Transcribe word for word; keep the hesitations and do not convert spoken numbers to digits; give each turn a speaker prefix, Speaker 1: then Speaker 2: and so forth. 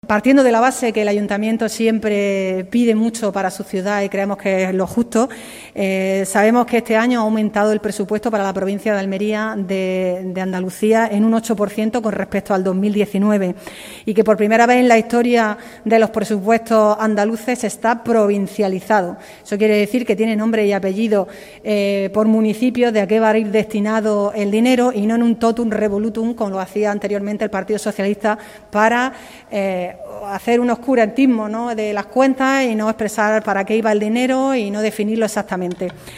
Speaker 1: Partiendo de la base que el Ayuntamiento siempre pide mucho para su ciudad y creemos que es lo justo, eh, sabemos que este año ha aumentado el presupuesto para la provincia de Almería de, de Andalucía en un ocho por ciento con respecto al dos mil diecinueve y que por primera vez en la historia de los presupuestos andaluces está provincializado. Eso quiere decir que tiene nombre y apellido eh, por municipio de a qué va a ir destinado el dinero y no en un totum revolutum como lo hacía anteriormente el Partido Socialista para eh, hacer un oscurantismo, ¿no?, de las cuentas y no expresar para qué iba el dinero y no definirlo exactamente.